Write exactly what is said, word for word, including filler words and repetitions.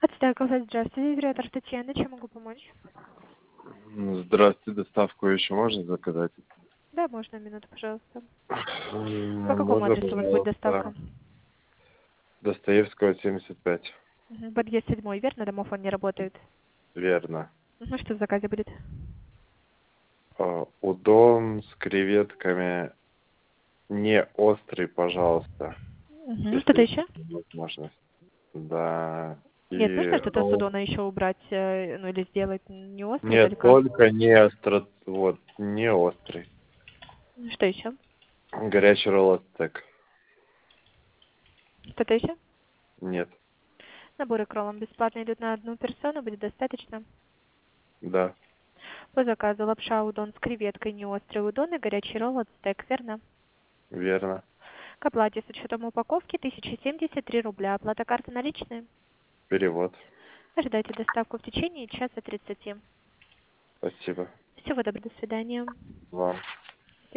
Отстойка, здравствуйте, директор Татьяна, чем могу помочь? Ну, Здравствуйте, доставку еще можно заказать? Да, можно, минуту, пожалуйста. По М, какому Можно, адресу у вас будет доставка? пожалуйста, Достоевского, семьдесят пять. Мгм, Подъезд седьмой, верно? Домофон не работает. Верно. Ну, что в заказе будет? А, Удон с креветками, не острый, пожалуйста, Мгм, Что-то если еще? есть возможность. Да, Нет, нужно и что-то с ролл. удона еще убрать, э, ну или сделать не острый, Нет, только... только не остро, вот, не острый. Ну, Что еще? Горячий ролл ацтек. Что-то еще? Нет, Наборы к роллам бесплатно идут на одну персону, будет достаточно. да, По заказу лапша удон с креветкой, не острый удон и горячий ролл от стек, верно? верно. К оплате с учетом упаковки тысяча семьдесят три рубля. Оплата карты наличные. Перевод. Ожидайте доставку в течение часа тридцати. Спасибо Всего доброго, до свидания. вам.